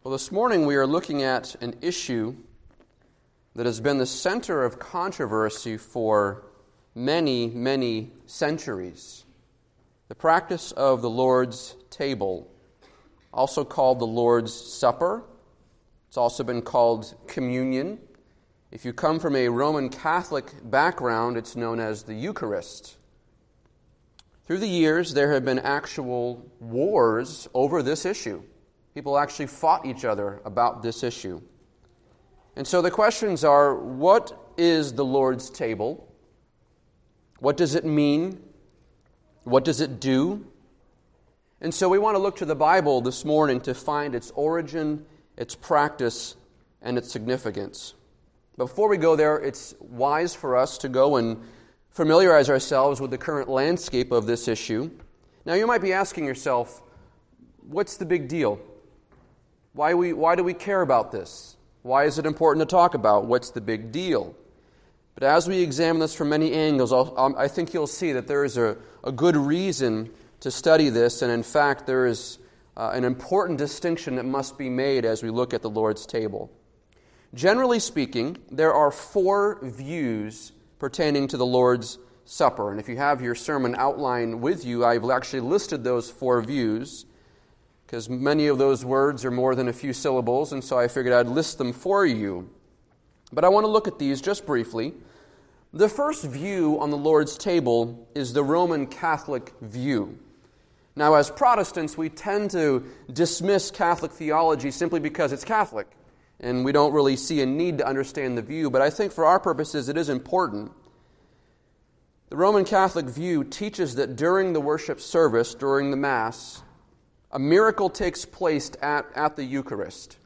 Well, this morning we are looking at an issue that has been the center of controversy for many, many centuries. The practice of the Lord's table, also called the Lord's Supper. It's also been called communion. If you come from a Roman Catholic background, it's known as the Eucharist. Through the years, there have been actual wars over this issue. People actually fought each other about this issue. And so the questions are, what is the Lord's table? What does it mean? What does it do? And so we want to look to the Bible this morning to find its origin, its practice, and its significance. Before we go there, it's wise for us to go and familiarize ourselves with the current landscape of this issue. Now you might be asking yourself, what's the big deal? Why do we care about this? Why is it important to talk about? What's the big deal? But as we examine this from many angles, I think you'll see that there is a good reason to study this, and in fact there is an important distinction that must be made as we look at the Lord's table. Generally speaking, there are four views pertaining to the Lord's Supper. And if you have your sermon outline with you, I've actually listed those four views, because many of those words are more than a few syllables, and so I figured I'd list them for you. But I want to look at these just briefly. The first view on the Lord's table is the Roman Catholic view. Now, as Protestants, we tend to dismiss Catholic theology simply because it's Catholic, and we don't really see a need to understand the view, but I think for our purposes it is important. The Roman Catholic view teaches that during the worship service, during the Mass, a miracle takes place at the Eucharist,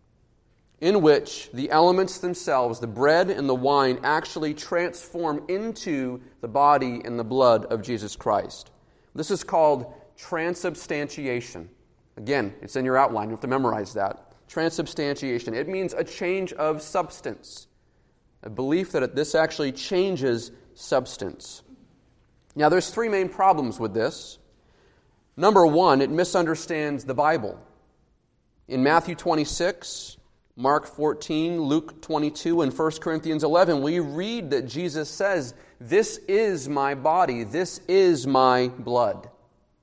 in which the elements themselves, the bread and the wine, actually transform into the body and the blood of Jesus Christ. This is called transubstantiation. Again, it's in your outline. You have to memorize that. Transubstantiation. It means a change of substance. A belief that this actually changes substance. Now, there's three main problems with this. Number one, it misunderstands the Bible. In Matthew 26, Mark 14, Luke 22, and 1 Corinthians 11, we read that Jesus says, "This is my body, this is my blood."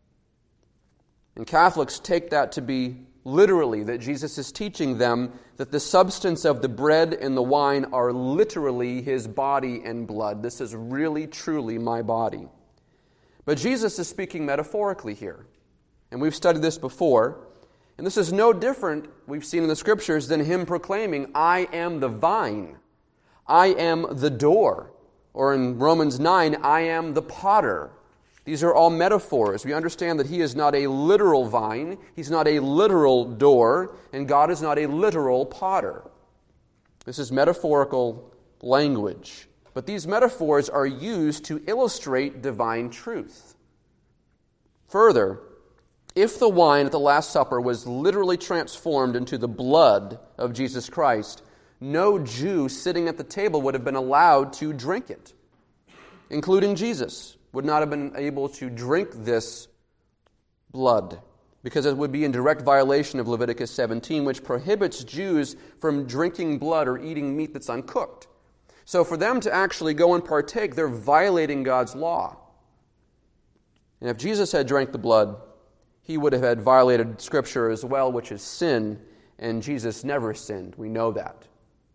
And Catholics take that to be literally, that Jesus is teaching them that the substance of the bread and the wine are literally His body and blood. This is really, truly my body. But Jesus is speaking metaphorically here. And we've studied this before. And this is no different, we've seen in the Scriptures, than Him proclaiming, "I am the vine. I am the door." Or in Romans 9, "I am the potter." These are all metaphors. We understand that He is not a literal vine, He's not a literal door, and God is not a literal potter. This is metaphorical language. But these metaphors are used to illustrate divine truth. Further, if the wine at the Last Supper was literally transformed into the blood of Jesus Christ, no Jew sitting at the table would have been allowed to drink it, including Jesus, would not have been able to drink this blood, because it would be in direct violation of Leviticus 17, which prohibits Jews from drinking blood or eating meat that's uncooked. So for them to actually go and partake, they're violating God's law. And if Jesus had drank the blood, He would have had violated Scripture as well, which is sin, and Jesus never sinned. We know that.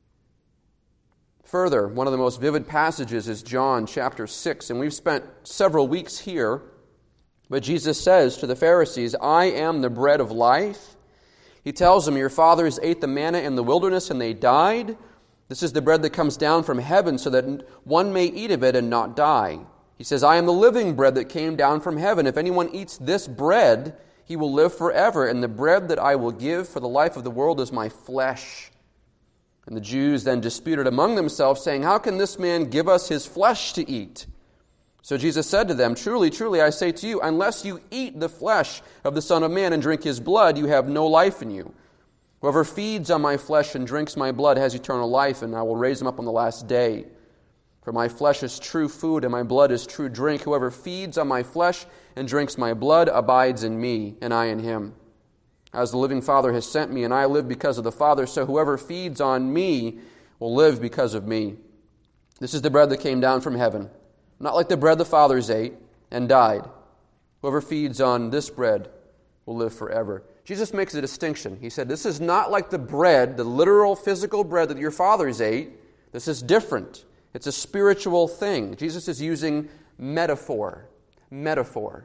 Further, one of the most vivid passages is John chapter 6, and we've spent several weeks here, but Jesus says to the Pharisees, "I am the bread of life." He tells them, "Your fathers ate the manna in the wilderness and they died. This is the bread that comes down from heaven so that one may eat of it and not die." He says, "I am the living bread that came down from heaven. If anyone eats this bread, he will live forever. And the bread that I will give for the life of the world is my flesh." And the Jews then disputed among themselves, saying, "How can this man give us his flesh to eat?" So Jesus said to them, "Truly, truly, I say to you, unless you eat the flesh of the Son of Man and drink His blood, you have no life in you. Whoever feeds on my flesh and drinks my blood has eternal life, and I will raise him up on the last day. For my flesh is true food, and my blood is true drink. Whoever feeds on my flesh and drinks my blood abides in me, and I in him. As the living Father has sent me, and I live because of the Father, so whoever feeds on me will live because of me. This is the bread that came down from heaven, not like the bread the fathers ate and died. Whoever feeds on this bread will live forever. Jesus makes a distinction. He said, this is not like the bread, the literal physical bread that your fathers ate. This is different. It's a spiritual thing. Jesus is using metaphor. Metaphor.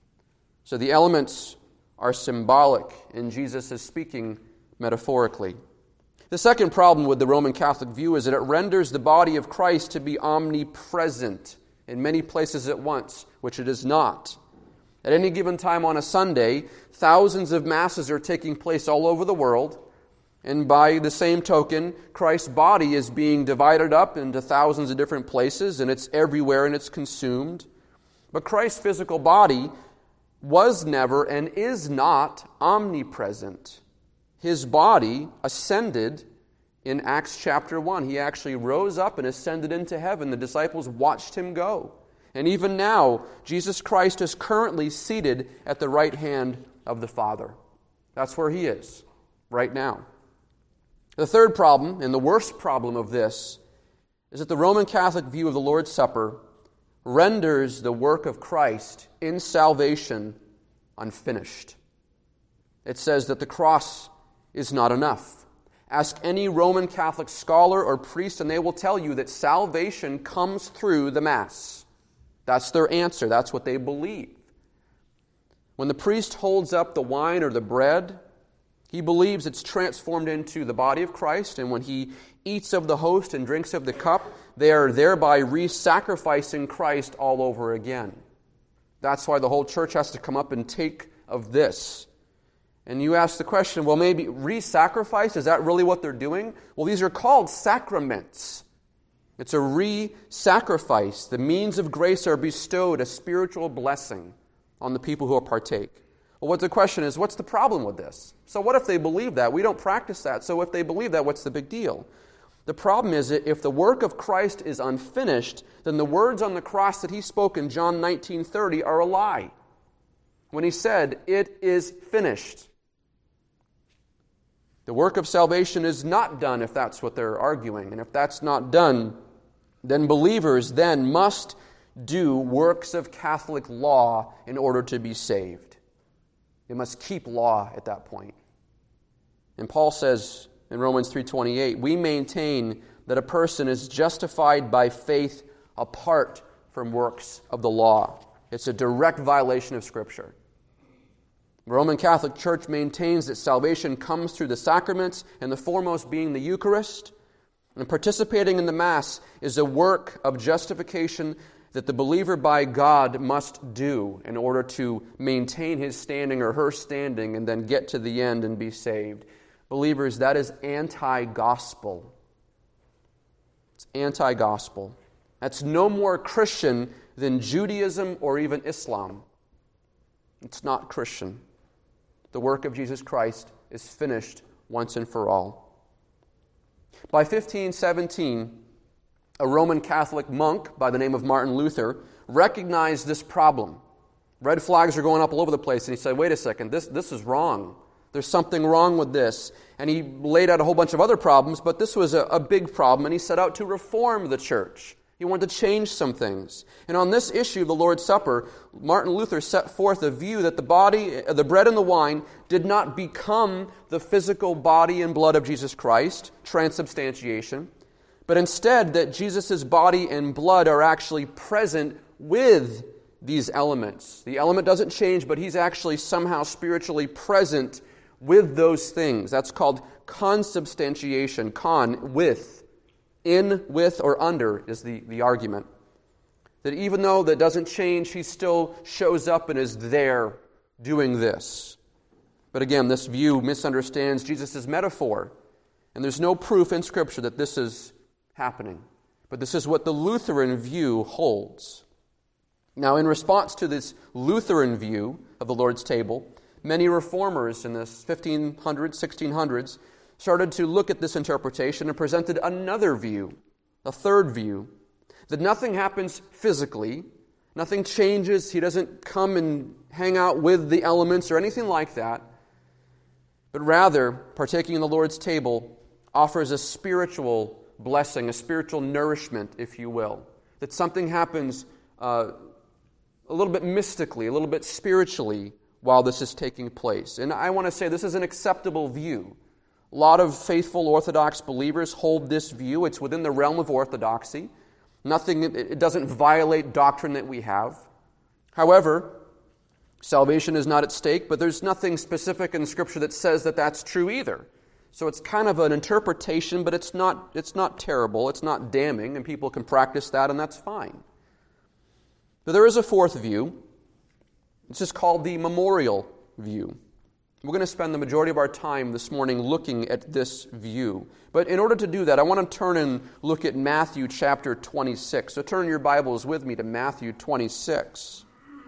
So the elements are symbolic, and Jesus is speaking metaphorically. The second problem with the Roman Catholic view is that it renders the body of Christ to be omnipresent in many places at once, which it is not. At any given time on a Sunday, thousands of masses are taking place all over the world, and by the same token, Christ's body is being divided up into thousands of different places, and it's everywhere and it's consumed. But Christ's physical body was never and is not omnipresent. His body ascended in Acts chapter 1. He actually rose up and ascended into heaven. The disciples watched him go. And even now, Jesus Christ is currently seated at the right hand of the Father. That's where he is, right now. The third problem, and the worst problem of this, is that the Roman Catholic view of the Lord's Supper renders the work of Christ in salvation unfinished. It says that the cross is not enough. Ask any Roman Catholic scholar or priest, and they will tell you that salvation comes through the Mass. That's their answer. That's what they believe. When the priest holds up the wine or the bread, he believes it's transformed into the body of Christ, and when he eats of the host and drinks of the cup, they are thereby re-sacrificing Christ all over again. That's why the whole church has to come up and take of this. And you ask the question, well, maybe re-sacrifice, is that really what they're doing? Well, these are called sacraments. It's a re-sacrifice. The means of grace are bestowed, a spiritual blessing on the people who will partake. Well, what the question is, what's the problem with this? So what if they believe that? We don't practice that. So if they believe that, what's the big deal? The problem is that if the work of Christ is unfinished, then the words on the cross that he spoke in John 19:30 are a lie. When he said, "It is finished." The work of salvation is not done if that's what they're arguing. And if that's not done, then believers then must do works of Catholic law in order to be saved. They must keep law at that point. And Paul says in Romans 3:28, we maintain that a person is justified by faith apart from works of the law. It's a direct violation of Scripture. The Roman Catholic Church maintains that salvation comes through the sacraments, and the foremost being the Eucharist. And participating in the Mass is a work of justification that the believer by God must do in order to maintain his standing or her standing and then get to the end and be saved. Believers, that is anti-gospel. It's anti-gospel. That's no more Christian than Judaism or even Islam. It's not Christian. The work of Jesus Christ is finished once and for all. By 1517, a Roman Catholic monk by the name of Martin Luther recognized this problem. Red flags are going up all over the place, and he said, wait a second, this is wrong. There's something wrong with this. And he laid out a whole bunch of other problems, but this was a big problem, and he set out to reform the church. He wanted to change some things. And on this issue of the Lord's Supper, Martin Luther set forth a view that the bread and the wine did not become the physical body and blood of Jesus Christ, transubstantiation, but instead that Jesus' body and blood are actually present with these elements. The element doesn't change, but he's actually somehow spiritually present with those things. That's called consubstantiation, with. In, with, or under is the argument. That even though that doesn't change, he still shows up and is there doing this. But again, this view misunderstands Jesus' metaphor. And there's no proof in Scripture that this is happening. But this is what the Lutheran view holds. Now, in response to this Lutheran view of the Lord's table, many reformers in the 1500s, 1600s, started to look at this interpretation and presented another view, a third view, that nothing happens physically, nothing changes, he doesn't come and hang out with the elements or anything like that, but rather, partaking in the Lord's table offers a spiritual blessing, a spiritual nourishment, if you will. That something happens a little bit mystically, a little bit spiritually while this is taking place. And I want to say this is an acceptable view. A lot of faithful Orthodox believers hold this view. It's within the realm of orthodoxy. It doesn't violate doctrine that we have. However, salvation is not at stake, but there's nothing specific in Scripture that says that that's true either. So it's kind of an interpretation, but it's not terrible, it's not damning, and people can practice that, and that's fine. But there is a fourth view. It's just called the memorial view. We're going to spend the majority of our time this morning looking at this view. But in order to do that, I want to turn and look at Matthew chapter 26. So turn your Bibles with me to Matthew 26.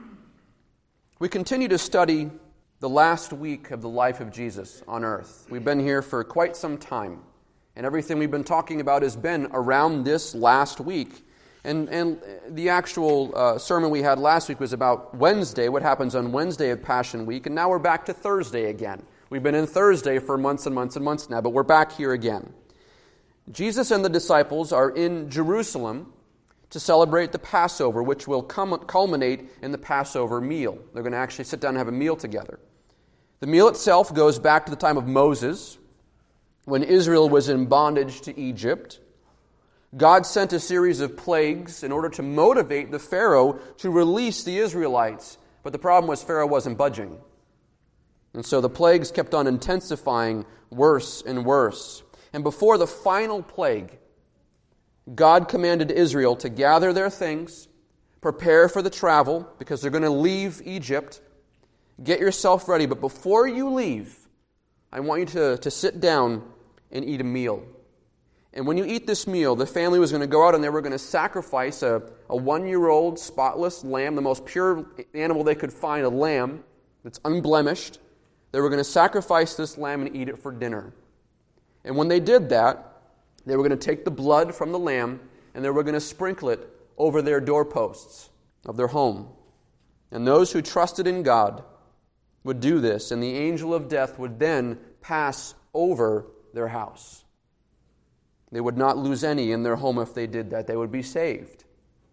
We continue to study the last week of the life of Jesus on earth. We've been here for quite some time, and everything we've been talking about has been around this last week. And the actual sermon we had last week was about Wednesday, what happens on Wednesday of Passion Week, and now we're back to Thursday again. We've been in Thursday for months and months and months now, but we're back here again. Jesus and the disciples are in Jerusalem to celebrate the Passover, which will culminate in the Passover meal. They're going to actually sit down and have a meal together. The meal itself goes back to the time of Moses, when Israel was in bondage to Egypt. God sent a series of plagues in order to motivate the Pharaoh to release the Israelites. But the problem was Pharaoh wasn't budging. And so the plagues kept on intensifying worse and worse. And before the final plague, God commanded Israel to gather their things, prepare for the travel, because they're going to leave Egypt. Get yourself ready, but before you leave, I want you to sit down and eat a meal. And when you eat this meal, the family was going to go out and they were going to sacrifice a 1-year-old spotless lamb, the most pure animal they could find, a lamb that's unblemished. They were going to sacrifice this lamb and eat it for dinner. And when they did that, they were going to take the blood from the lamb and they were going to sprinkle it over their doorposts of their home. And those who trusted in God would do this, and the angel of death would then pass over their house. They would not lose any in their home if they did that. They would be saved.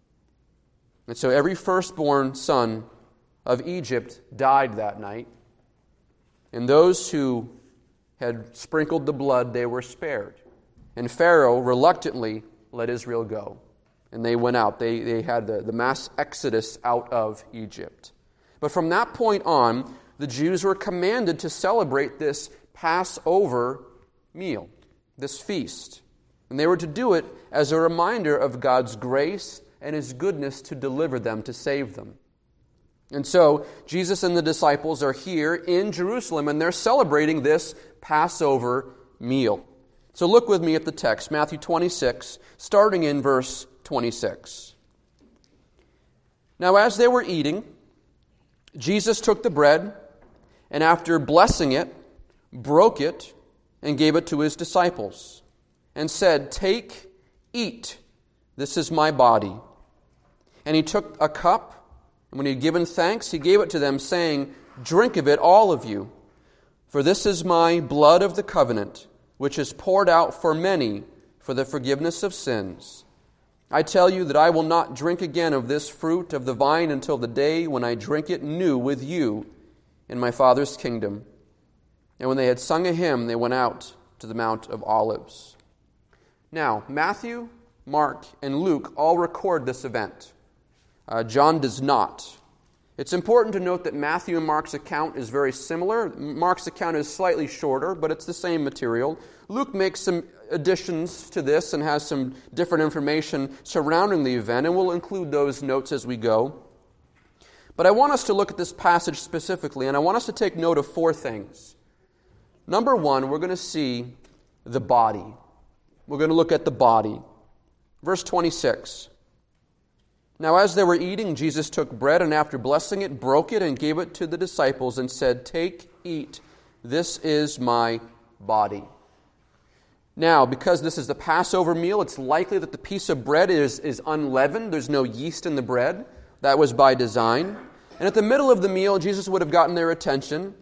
And so every firstborn son of Egypt died that night. And those who had sprinkled the blood, they were spared. And Pharaoh reluctantly let Israel go. And they went out. They had the mass exodus out of Egypt. But from that point on, the Jews were commanded to celebrate this Passover meal, this feast. And they were to do it as a reminder of God's grace and His goodness to deliver them, to save them. And so, Jesus and the disciples are here in Jerusalem, and they're celebrating this Passover meal. So look with me at the text, Matthew 26, starting in verse 26. Now as they were eating, Jesus took the bread, and after blessing it, broke it, and gave it to His disciples, and said, "Take, eat, this is my body." And He took a cup, and when He had given thanks, He gave it to them, saying, "Drink of it, all of you, for this is my blood of the covenant, which is poured out for many for the forgiveness of sins. I tell you that I will not drink again of this fruit of the vine until the day when I drink it new with you in my Father's kingdom." And when they had sung a hymn, they went out to the Mount of Olives. Now, Matthew, Mark, and Luke all record this event. John does not. It's important to note that Matthew and Mark's account is very similar. Mark's account is slightly shorter, but it's the same material. Luke makes some additions to this and has some different information surrounding the event, and we'll include those notes as we go. But I want us to look at this passage specifically, and I want us to take note of 4 things. Number 1, we're going to see the body. We're going to look at the body. Verse 26. Now as they were eating, Jesus took bread, and after blessing it, broke it, and gave it to the disciples, and said, "Take, eat, this is my body." Now, because this is the Passover meal, it's likely that the piece of bread is unleavened. There's no yeast in the bread. That was by design. And at the middle of the meal, Jesus would have gotten their attention,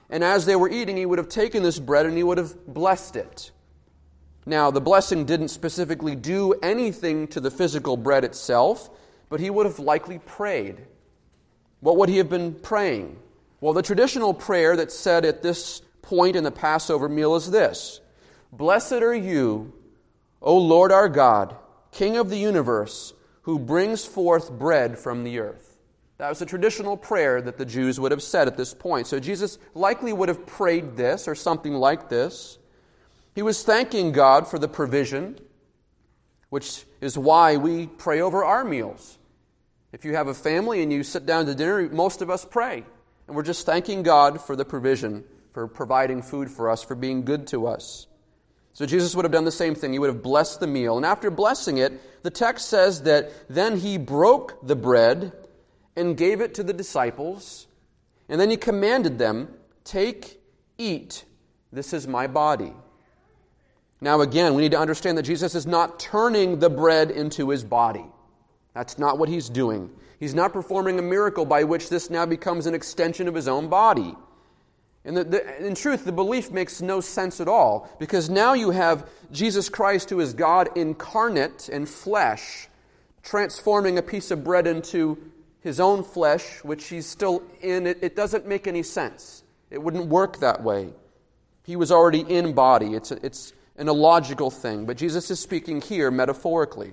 And as they were eating, he would have taken this bread and he would have blessed it. Now, the blessing didn't specifically do anything to the physical bread itself, but he would have likely prayed. What would he have been praying? Well, the traditional prayer that's said at this point in the Passover meal is this: "Blessed are you, O Lord our God, King of the universe, who brings forth bread from the earth." That was a traditional prayer that the Jews would have said at this point. So Jesus likely would have prayed this or something like this. He was thanking God for the provision, which is why we pray over our meals. If you have a family and you sit down to dinner, most of us pray. And we're just thanking God for the provision, for providing food for us, for being good to us. So Jesus would have done the same thing. He would have blessed the meal. And after blessing it, the text says that then he broke the bread and gave it to the disciples. And then he commanded them, "Take, eat, this is my body." Now again, we need to understand that Jesus is not turning the bread into his body. That's not what he's doing. He's not performing a miracle by which this now becomes an extension of his own body. And in truth, the belief makes no sense at all, because now you have Jesus Christ, who is God incarnate in flesh, transforming a piece of bread into his own flesh, which he's still in. It doesn't make any sense. It wouldn't work that way. He was already in body. It's an illogical thing, but Jesus is speaking here metaphorically.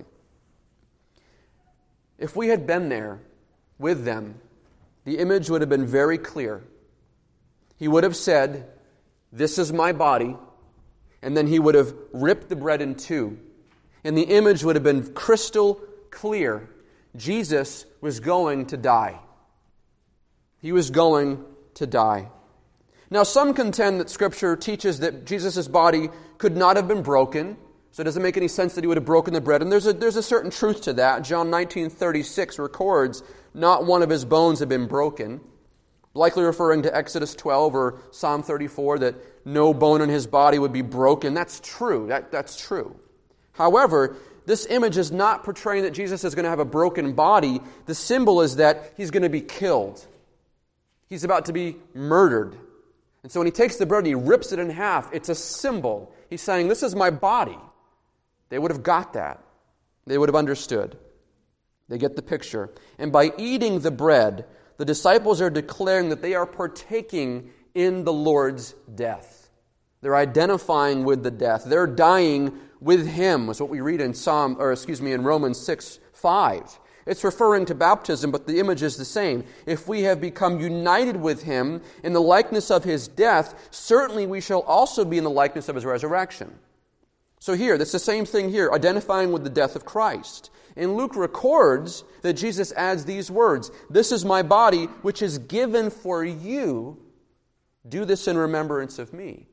If we had been there with them, the image would have been very clear. He would have said, "This is my body," and then he would have ripped the bread in two. And the image would have been crystal clear. Jesus was going to die. He was going to die. Now, some contend that Scripture teaches that Jesus' body could not have been broken, so it doesn't make any sense that he would have broken the bread. And there's a certain truth to that. John 19:36 records, "Not one of his bones had been broken," likely referring to Exodus 12 or Psalm 34, that no bone in his body would be broken. That's true. That's true. However, this image is not portraying that Jesus is going to have a broken body. The symbol is that he's going to be killed. He's about to be murdered. And so when he takes the bread and he rips it in half, it's a symbol. He's saying, "This is my body." They would have got that. They would have understood. They get the picture. And by eating the bread, the disciples are declaring that they are partaking in the Lord's death. They're identifying with the death. They're dying with him, is what we read in Romans 6:5. It's referring to baptism, but the image is the same. If we have become united with him in the likeness of his death, certainly we shall also be in the likeness of his resurrection. So here, it's the same thing here, identifying with the death of Christ. And Luke records that Jesus adds these words, "This is my body, which is given for you. Do this in remembrance of me."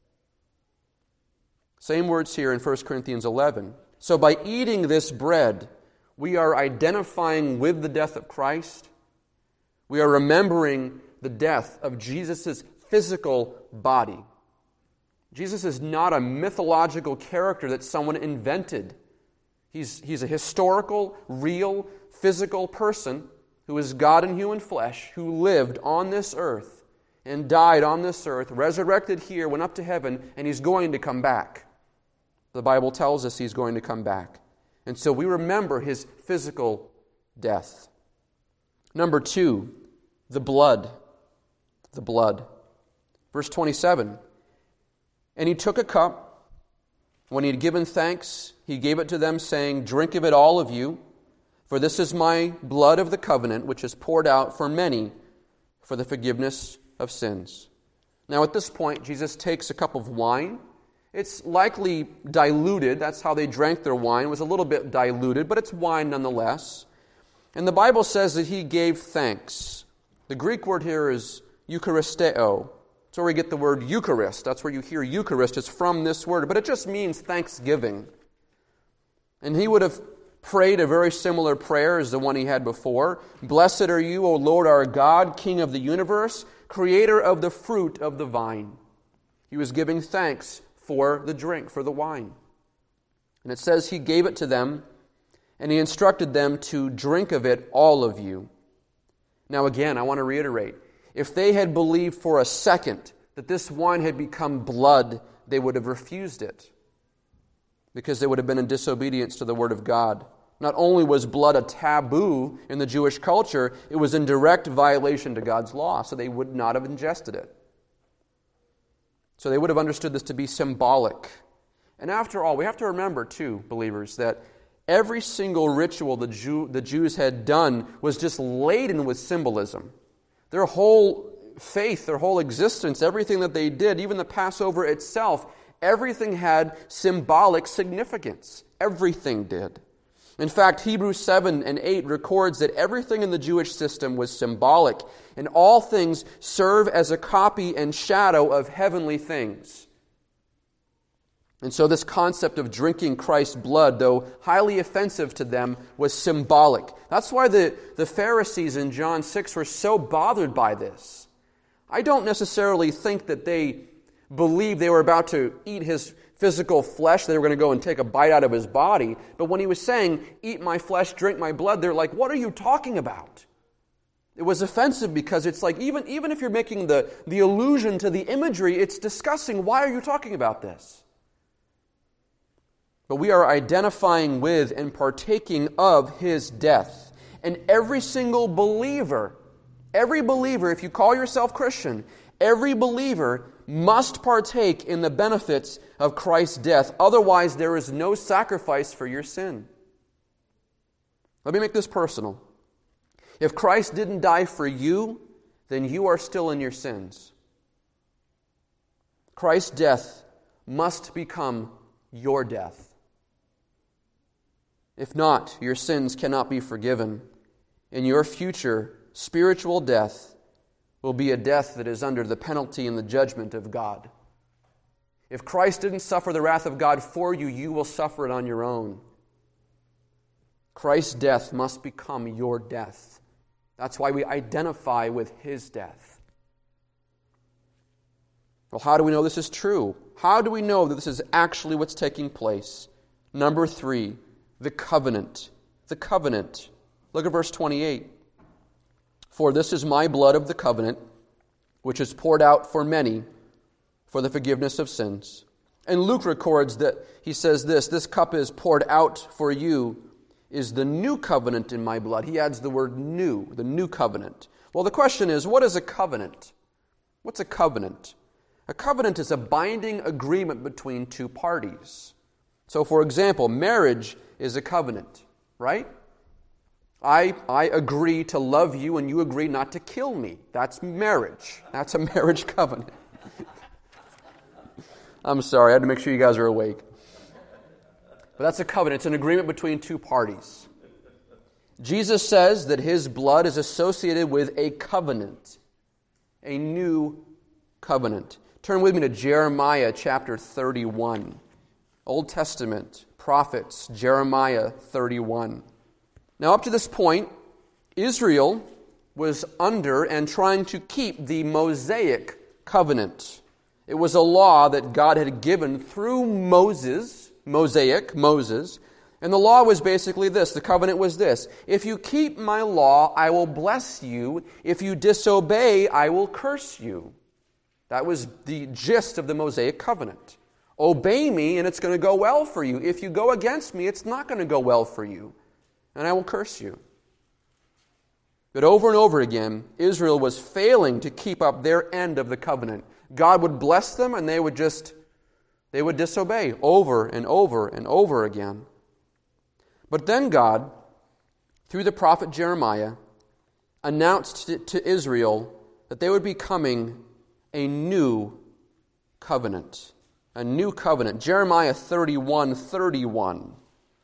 Same words here in 1 Corinthians 11. So by eating this bread, we are identifying with the death of Christ. We are remembering the death of Jesus' physical body. Jesus is not a mythological character that someone invented. He's a historical, real, physical person who is God in human flesh, who lived on this earth and died on this earth, resurrected here, went up to heaven, and he's going to come back. The Bible tells us he's going to come back. And so we remember his physical death. Number 2, the blood. The blood. Verse 27. "And he took a cup. When he had given thanks, he gave it to them, saying, 'Drink of it, all of you, for this is my blood of the covenant, which is poured out for many for the forgiveness of sins.'" Now at this point, Jesus takes a cup of wine. It's likely diluted. That's how they drank their wine. It was a little bit diluted, but it's wine nonetheless. And the Bible says that he gave thanks. The Greek word here is eucharisteo. That's where we get the word Eucharist. That's where you hear Eucharist. It's from this word, but it just means thanksgiving. And he would have prayed a very similar prayer as the one he had before. "Blessed are you, O Lord our God, King of the universe, creator of the fruit of the vine." He was giving thanks for the drink, for the wine. And it says he gave it to them, and he instructed them to drink of it, all of you. Now again, I want to reiterate, if they had believed for a second that this wine had become blood, they would have refused it, because they would have been in disobedience to the Word of God. Not only was blood a taboo in the Jewish culture, it was in direct violation to God's law, so they would not have ingested it. So they would have understood this to be symbolic. And after all, we have to remember, too, believers, that every single ritual the Jews had done was just laden with symbolism. Their whole faith, their whole existence, everything that they did, even the Passover itself, everything had symbolic significance. Everything did. In fact, Hebrews 7 and 8 records that everything in the Jewish system was symbolic, and all things serve as a copy and shadow of heavenly things. And so this concept of drinking Christ's blood, though highly offensive to them, was symbolic. That's why the Pharisees in John 6 were so bothered by this. I don't necessarily think that they believed they were about to eat his physical flesh, they were going to go and take a bite out of his body. But when he was saying, eat my flesh, drink my blood, they're like, what are you talking about? It was offensive because it's like, even if you're making the allusion to the imagery, it's discussing, why are you talking about this? But we are identifying with and partaking of his death. And every single believer, if you call yourself Christian, every believer must partake in the benefits of Christ's death. Otherwise, there is no sacrifice for your sin. Let me make this personal. If Christ didn't die for you, then you are still in your sins. Christ's death must become your death. If not, your sins cannot be forgiven, and your future spiritual death will be a death that is under the penalty and the judgment of God. If Christ didn't suffer the wrath of God for you, you will suffer it on your own. Christ's death must become your death. That's why we identify with his death. Well, how do we know this is true? How do we know that this is actually what's taking place? Number 3, the covenant. The covenant. Look at verse 28. For this is my blood of the covenant, which is poured out for many for the forgiveness of sins. And Luke records that he says this cup is poured out for you, is the new covenant in my blood. He adds the word new, the new covenant. Well, the question is, what is a covenant? What's a covenant? A covenant is a binding agreement between two parties. So, for example, marriage is a covenant, right? I agree to love you and you agree not to kill me. That's marriage. That's a marriage covenant. I'm sorry, I had to make sure you guys are awake. But that's a covenant. It's an agreement between two parties. Jesus says that his blood is associated with a covenant, a new covenant. Turn with me to Jeremiah chapter 31. Old Testament, prophets, Jeremiah 31. Now, up to this point, Israel was under and trying to keep the Mosaic covenant. It was a law that God had given through Moses, and the law was basically this. The covenant was this. If you keep my law, I will bless you. If you disobey, I will curse you. That was the gist of the Mosaic covenant. Obey me, and it's going to go well for you. If you go against me, it's not going to go well for you, and I will curse you. But over and over again, Israel was failing to keep up their end of the covenant. God would bless them, and they would disobey over and over and over again. But then God, through the prophet Jeremiah, announced to Israel that they would be coming a new covenant. A new covenant. Jeremiah 31:31.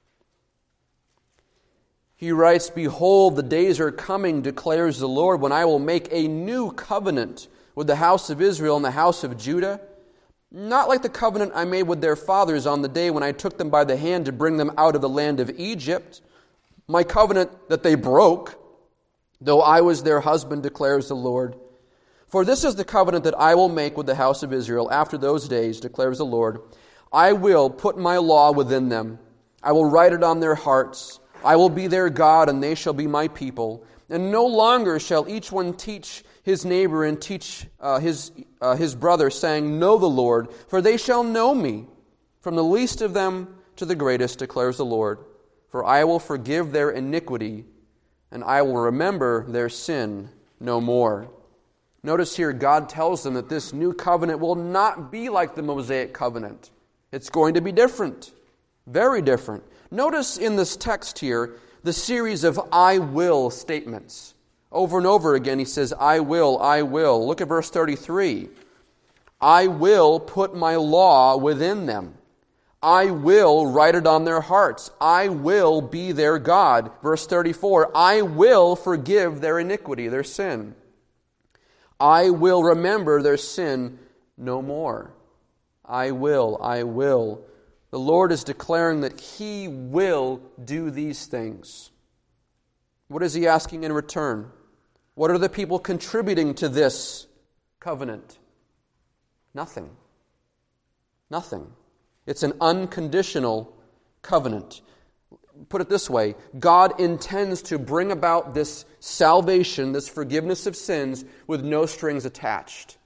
He writes, "Behold, the days are coming, declares the Lord, when I will make a new covenant with the house of Israel and the house of Judah, not like the covenant I made with their fathers on the day when I took them by the hand to bring them out of the land of Egypt, my covenant that they broke, though I was their husband, declares the Lord. For this is the covenant that I will make with the house of Israel after those days, declares the Lord. I will put my law within them. I will write it on their hearts. I will be their God, and they shall be my people. And no longer shall each one teach his neighbor and teach his brother, saying, Know the Lord, for they shall know me, from the least of them to the greatest, declares the Lord. For I will forgive their iniquity, and I will remember their sin no more. Notice here, God tells them that this new covenant will not be like the Mosaic covenant. It's going to be different, very different. Notice in this text here the series of I will statements. Over and over again he says, I will, I will. Look at verse 33. I will put my law within them. I will write it on their hearts. I will be their God. Verse 34, I will forgive their iniquity, their sin. I will remember their sin no more. I will, I will. The Lord is declaring that He will do these things. What is He asking in return? What are the people contributing to this covenant? Nothing. Nothing. It's an unconditional covenant. Put it this way, God intends to bring about this salvation, this forgiveness of sins, with no strings attached.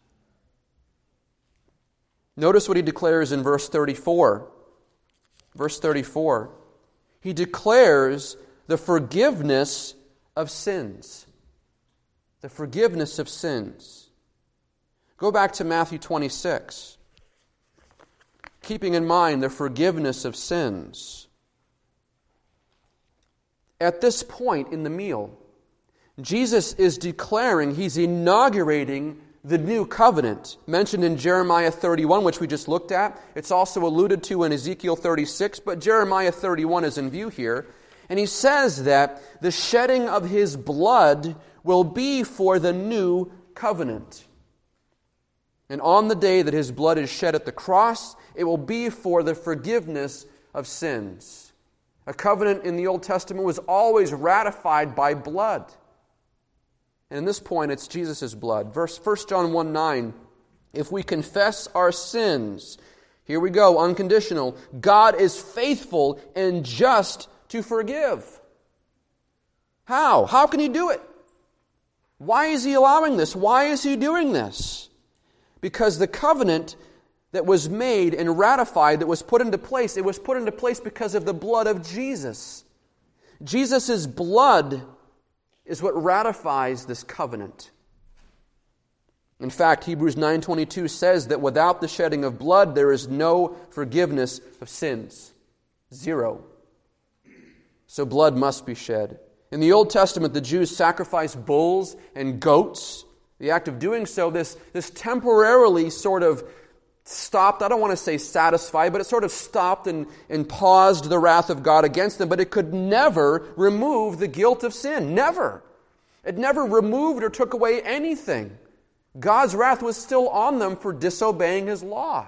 Notice what He declares in verse 34. Verse 34. He declares the forgiveness of sins. The forgiveness of sins. Go back to Matthew 26. Keeping in mind the forgiveness of sins. At this point in the meal, Jesus is declaring, He's inaugurating the new covenant mentioned in Jeremiah 31, which we just looked at. It's also alluded to in Ezekiel 36, but Jeremiah 31 is in view here. And He says that the shedding of His blood will be for the new covenant. And on the day that His blood is shed at the cross, it will be for the forgiveness of sins. A covenant in the Old Testament was always ratified by blood. And in this point, it's Jesus' blood. 1 John 1:9, if we confess our sins, here we go, unconditional, God is faithful and just to forgive. How? How can He do it? Why is He allowing this? Why is He doing this? Because the covenant that was made and ratified, that was put into place, it was put into place because of the blood of Jesus. Jesus' blood is what ratifies this covenant. In fact, Hebrews 9:22 says that without the shedding of blood, there is no forgiveness of sins. Zero. So blood must be shed. In the Old Testament, the Jews sacrificed bulls and goats. The act of doing so, this temporarily sort of stopped, I don't want to say satisfied, but it sort of stopped and paused the wrath of God against them, but it could never remove the guilt of sin. Never. It never removed or took away anything. God's wrath was still on them for disobeying His law.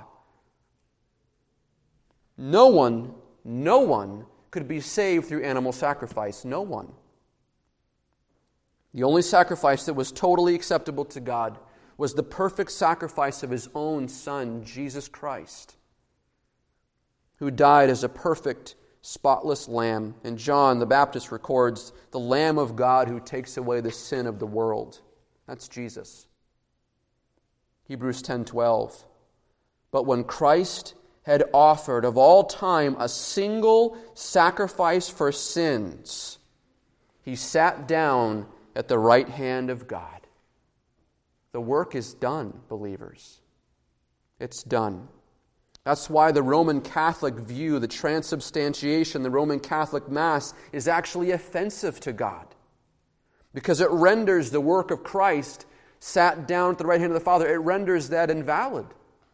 No one could be saved through animal sacrifice. No one. The only sacrifice that was totally acceptable to God was the perfect sacrifice of His own Son, Jesus Christ, who died as a perfect, spotless lamb. And John the Baptist records, the Lamb of God who takes away the sin of the world. That's Jesus. Hebrews 10:12. But when Christ had offered of all time a single sacrifice for sins, He sat down at the right hand of God. The work is done, believers. It's done. That's why the Roman Catholic view, the transubstantiation, the Roman Catholic Mass, is actually offensive to God. Because it renders the work of Christ sat down at the right hand of the Father, it renders that invalid.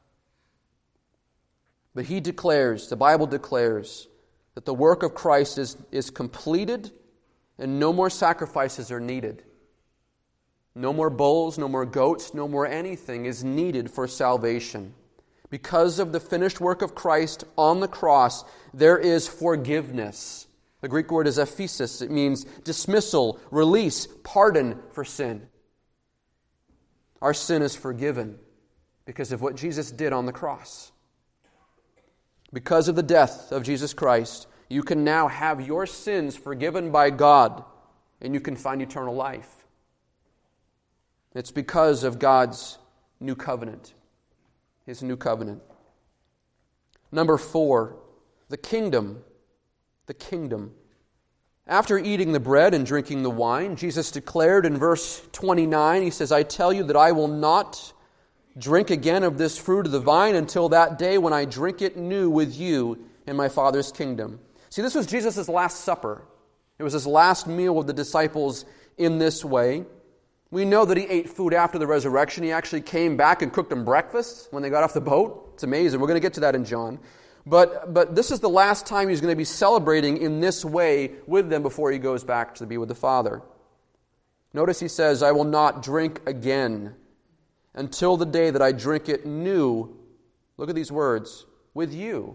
But He declares, the Bible declares, that the work of Christ is completed and no more sacrifices are needed. No more bulls, no more goats, no more anything is needed for salvation. Because of the finished work of Christ on the cross, there is forgiveness. The Greek word is aphesis. It means dismissal, release, pardon for sin. Our sin is forgiven because of what Jesus did on the cross. Because of the death of Jesus Christ, you can now have your sins forgiven by God, and you can find eternal life. It's because of God's new covenant. His new covenant. Number 4, the kingdom. The kingdom. After eating the bread and drinking the wine, Jesus declared in verse 29, He says, I tell you that I will not drink again of this fruit of the vine until that day when I drink it new with you in my Father's kingdom. See, this was Jesus' last supper. It was His last meal with the disciples in this way. We know that He ate food after the resurrection. He actually came back and cooked them breakfast when they got off the boat. It's amazing. We're going to get to that in John. But this is the last time He's going to be celebrating in this way with them before He goes back to be with the Father. Notice He says, I will not drink again until the day that I drink it new, look at these words, with you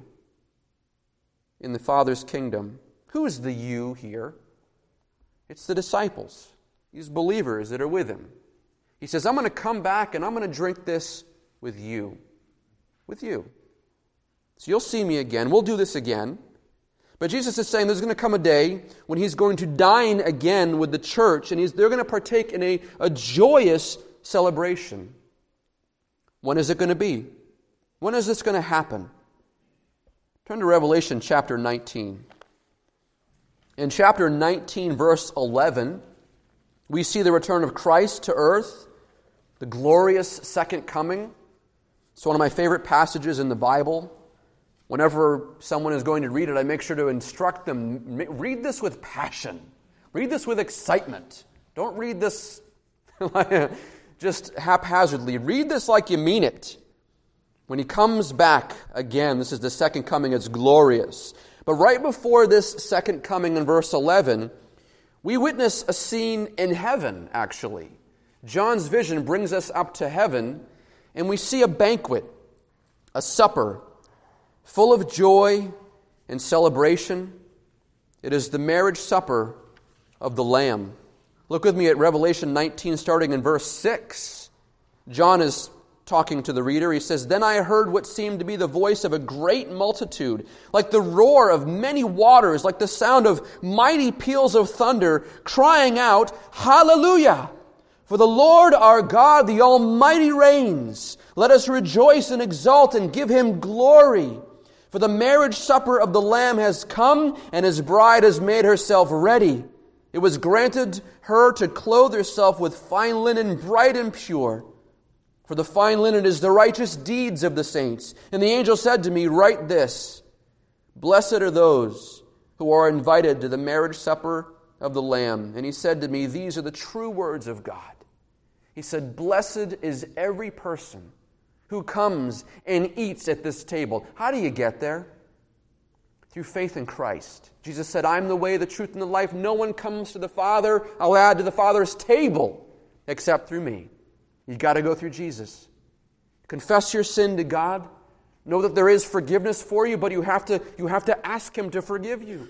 in the Father's kingdom. Who is the you here? It's the disciples, these believers that are with Him. He says, I'm going to come back and I'm going to drink this with you. With you. So you'll see me again. We'll do this again. But Jesus is saying there's going to come a day when He's going to dine again with the church, and they're going to partake in a joyous celebration. When is it going to be? When is this going to happen? Turn to Revelation chapter 19. In chapter 19, verse 11, we see the return of Christ to earth, the glorious second coming. It's one of my favorite passages in the Bible. Whenever someone is going to read it, I make sure to instruct them, read this with passion. Read this with excitement. Don't read this just haphazardly. Read this like you mean it. When He comes back again, this is the second coming, it's glorious. But right before this second coming in verse 11, we witness a scene in heaven, actually. John's vision brings us up to heaven, and we see a banquet, a supper, full of joy and celebration. It is the marriage supper of the Lamb. Look with me at Revelation 19, starting in verse 6. John is talking to the reader. He says, Then I heard what seemed to be the voice of a great multitude, like the roar of many waters, like the sound of mighty peals of thunder, crying out, Hallelujah! For the Lord our God, the Almighty reigns. Let us rejoice and exult and give Him glory. For the marriage supper of the Lamb has come, and His bride has made herself ready. It was granted her to clothe herself with fine linen, bright and pure. For the fine linen is the righteous deeds of the saints. And the angel said to me, Write this, Blessed are those who are invited to the marriage supper of the Lamb. And he said to me, These are the true words of God. He said, Blessed is every person who comes and eats at this table. How do you get there? Through faith in Christ. Jesus said, I'm the way, the truth, and the life. No one comes to the Father, I'll add, to the Father's table, except through me. You've got to go through Jesus. Confess your sin to God. Know that there is forgiveness for you, but you have to ask Him to forgive you.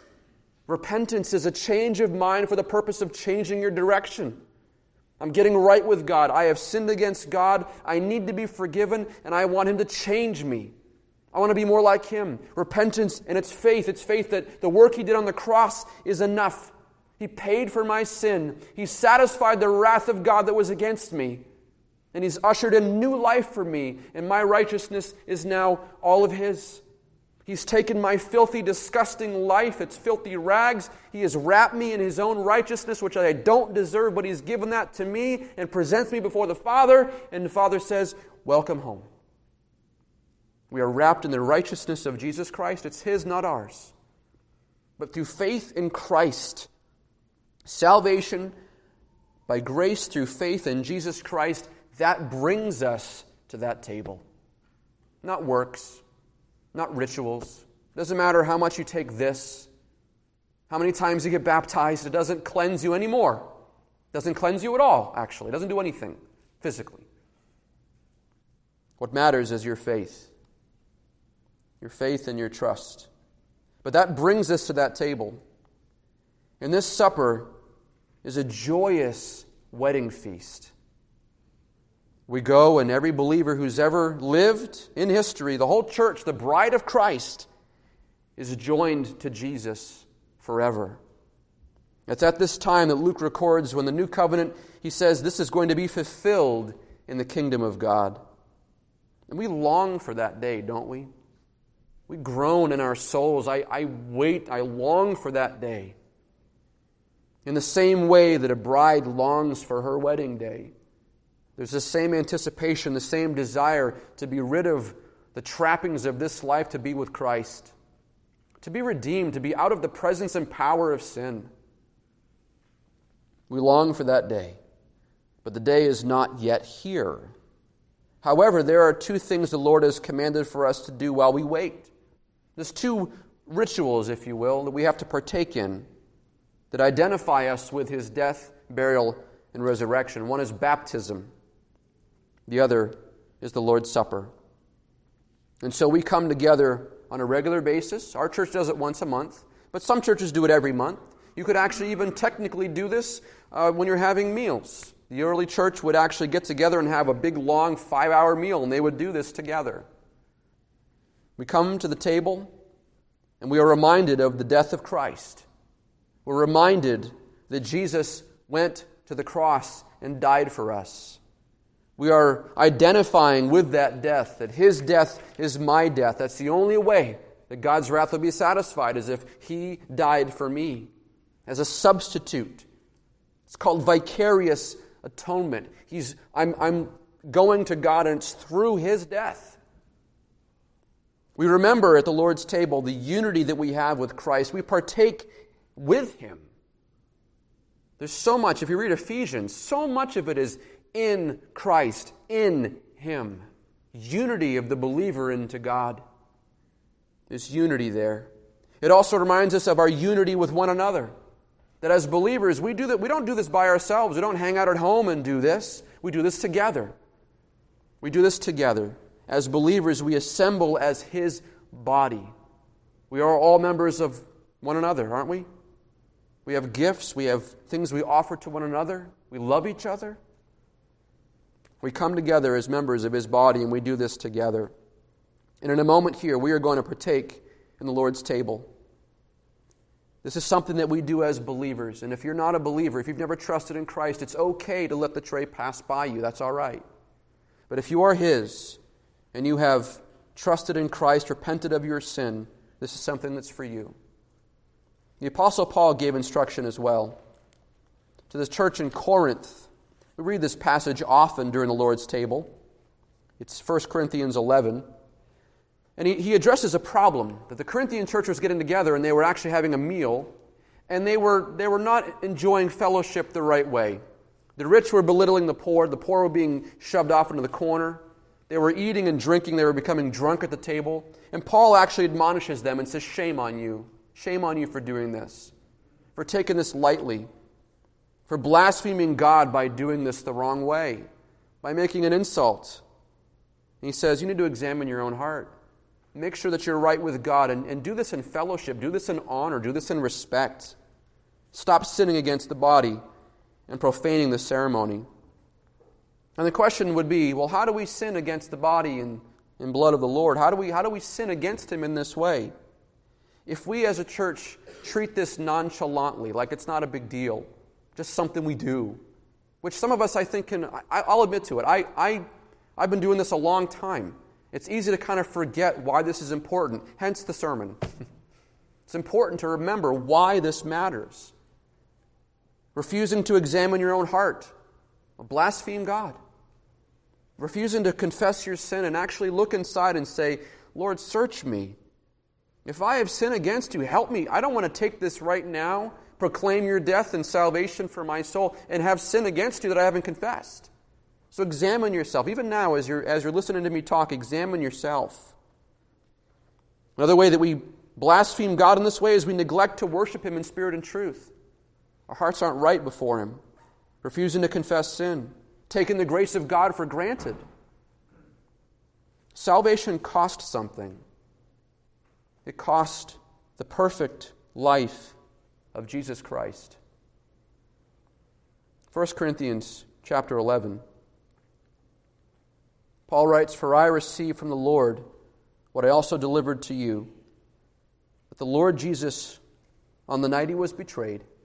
Repentance is a change of mind for the purpose of changing your direction. I'm getting right with God. I have sinned against God. I need to be forgiven, and I want Him to change me. I want to be more like Him. Repentance and it's faith. It's faith that the work He did on the cross is enough. He paid for my sin. He satisfied the wrath of God that was against me. And He's ushered in new life for me, and my righteousness is now all of His. He's taken my filthy, disgusting life, its filthy rags. He has wrapped me in His own righteousness, which I don't deserve, but He's given that to me and presents me before the Father. And the Father says, welcome home. We are wrapped in the righteousness of Jesus Christ. It's His, not ours. But through faith in Christ, salvation by grace through faith in Jesus Christ, that brings us to that table. Not works. Not rituals. Doesn't matter how much you take this, how many times you get baptized, it doesn't cleanse you anymore. It doesn't cleanse you at all, actually. It doesn't do anything physically. What matters is your faith. Your faith and your trust. But that brings us to that table. And this supper is a joyous wedding feast. We go, and every believer who's ever lived in history, the whole church, the bride of Christ, is joined to Jesus forever. It's at this time that Luke records when the new covenant, he says, this is going to be fulfilled in the kingdom of God. And we long for that day, don't we? We groan in our souls. I long for that day. In the same way that a bride longs for her wedding day. There's the same anticipation, the same desire to be rid of the trappings of this life, to be with Christ. To be redeemed, to be out of the presence and power of sin. We long for that day. But the day is not yet here. However, there are two things the Lord has commanded for us to do while we wait. There's two rituals, if you will, that we have to partake in that identify us with His death, burial, and resurrection. One is baptism. The other is the Lord's Supper. And so we come together on a regular basis. Our church does it once a month, but some churches do it every month. You could actually even technically do this when you're having meals. The early church would actually get together and have a big, long 5-hour meal, and they would do this together. We come to the table, and we are reminded of the death of Christ. We're reminded that Jesus went to the cross and died for us. We are identifying with that death, that His death is my death. That's the only way that God's wrath will be satisfied, is if He died for me as a substitute. It's called vicarious atonement. I'm going to God, and it's through His death. We remember at the Lord's table the unity that we have with Christ. We partake with Him. There's so much, if you read Ephesians, so much of it is in Christ, in Him. Unity of the believer into God. There's unity there. It also reminds us of our unity with one another. That as believers, we don't do this by ourselves. We don't hang out at home and do this. We do this together. We do this together. As believers, we assemble as His body. We are all members of one another, aren't we? We have gifts. We have things we offer to one another. We love each other. We come together as members of His body, and we do this together. And in a moment here, we are going to partake in the Lord's table. This is something that we do as believers. And if you're not a believer, if you've never trusted in Christ, it's okay to let the tray pass by you. That's all right. But if you are His, and you have trusted in Christ, repented of your sin, this is something that's for you. The Apostle Paul gave instruction as well to the church in Corinth. We read this passage often during the Lord's table. It's 1 Corinthians 11. And he addresses a problem that the Corinthian church was getting together, and they were actually having a meal, and they were not enjoying fellowship the right way. The rich were belittling the poor were being shoved off into the corner. They were eating and drinking, they were becoming drunk at the table. And Paul actually admonishes them and says, shame on you. Shame on you for doing this, for taking this lightly, for blaspheming God by doing this the wrong way, by making an insult. And he says, you need to examine your own heart. Make sure that you're right with God, and do this in fellowship, do this in honor, do this in respect. Stop sinning against the body and profaning the ceremony. And the question would be, well, how do we sin against the body and blood of the Lord? How do we sin against Him in this way? If we as a church treat this nonchalantly, like it's not a big deal, just something we do, which some of us I think I'll admit to it. I've been doing this a long time. It's easy to kind of forget why this is important, hence the sermon. It's important to remember why this matters. Refusing to examine your own heart, blaspheme God. Refusing to confess your sin and actually look inside and say, Lord, search me. If I have sinned against you, help me. I don't want to take this right now, proclaim your death and salvation for my soul, and have sin against you that I haven't confessed. So examine yourself. Even now, as you're listening to me talk, examine yourself. Another way that we blaspheme God in this way is we neglect to worship Him in spirit and truth. Our hearts aren't right before Him. Refusing to confess sin. Taking the grace of God for granted. Salvation cost something. It cost the perfect life of Jesus Christ. 1 Corinthians chapter 11. Paul writes, for I received from the Lord what I also delivered to you, that the Lord Jesus, on the night He was betrayed,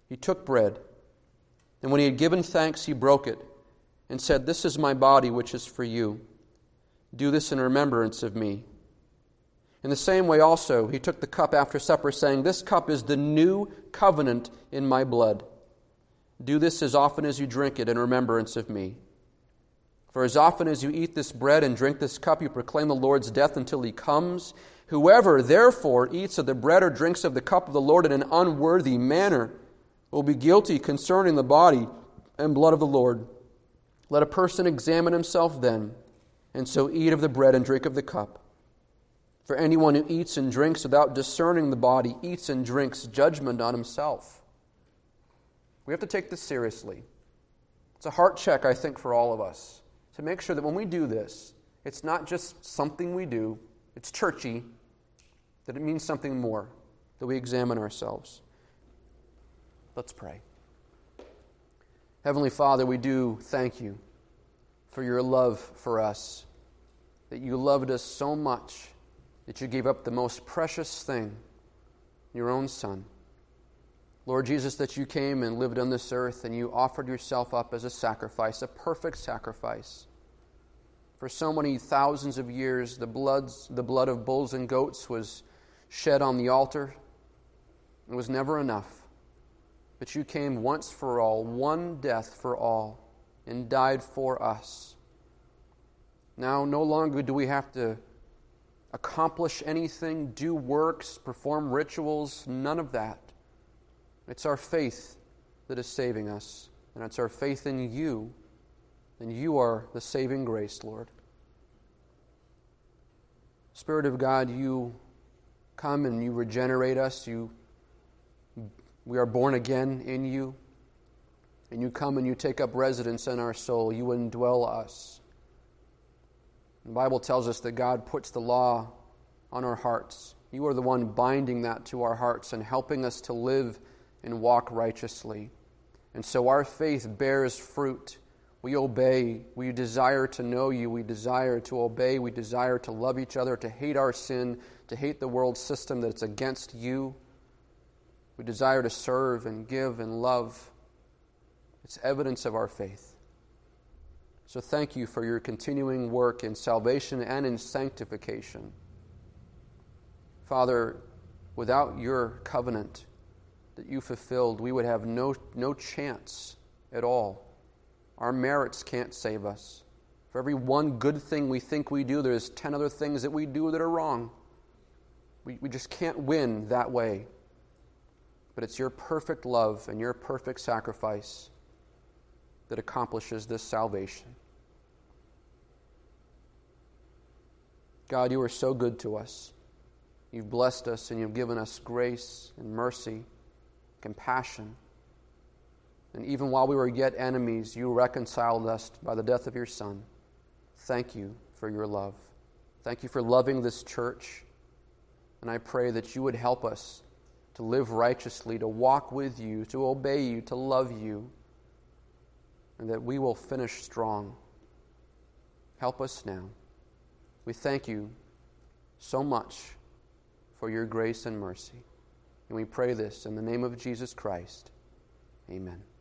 He took bread, and when he had given thanks, he broke it, and said, "This is my body, which is for you. Do this in remembrance of me." In the same way also, he took the cup after supper, saying, "This cup is the new covenant in my blood. Do this as often as you drink it in remembrance of me. For as often as you eat this bread and drink this cup, you proclaim the Lord's death until he comes. Whoever, therefore, eats of the bread or drinks of the cup of the Lord in an unworthy manner will be guilty concerning the body and blood of the Lord. Let a person examine himself then, and so eat of the bread and drink of the cup. For anyone who eats and drinks without discerning the body eats and drinks judgment on himself." We have to take this seriously. It's a heart check, I think, for all of us, to make sure that when we do this, it's not just something we do, it's churchy, that it means something more, that we examine ourselves. Let's pray. Heavenly Father, we do thank you for your love for us, that you loved us so much that you gave up the most precious thing, your own Son. Lord Jesus, that you came and lived on this earth and you offered yourself up as a sacrifice, a perfect sacrifice. For so many thousands of years, the blood of bulls and goats was shed on the altar. It was never enough. But you came once for all, one death for all, and died for us. Now, no longer do we have to accomplish anything, do works, perform rituals, none of that. It's our faith that is saving us, and it's our faith in you, and you are the saving grace, Lord. Spirit of God, you come and you regenerate us. We are born again in you, and you come and you take up residence in our soul. You indwell us. The Bible tells us that God puts the law on our hearts. You are the one binding that to our hearts and helping us to live and walk righteously. And so our faith bears fruit. We obey. We desire to know you. We desire to obey. We desire to love each other, to hate our sin, to hate the world system that's against you. We desire to serve and give and love. It's evidence of our faith. So thank you for your continuing work in salvation and in sanctification. Father, without your covenant that you fulfilled, we would have no chance at all. Our merits can't save us. For every one good thing we think we do, there's 10 other things that we do that are wrong. We just can't win that way. But it's your perfect love and your perfect sacrifice that accomplishes this salvation. God, you are so good to us. You've blessed us and you've given us grace and mercy, compassion. And even while we were yet enemies, you reconciled us by the death of your Son. Thank you for your love. Thank you for loving this church. And I pray that you would help us to live righteously, to walk with you, to obey you, to love you, and that we will finish strong. Help us now. We thank you so much for your grace and mercy. And we pray this in the name of Jesus Christ. Amen.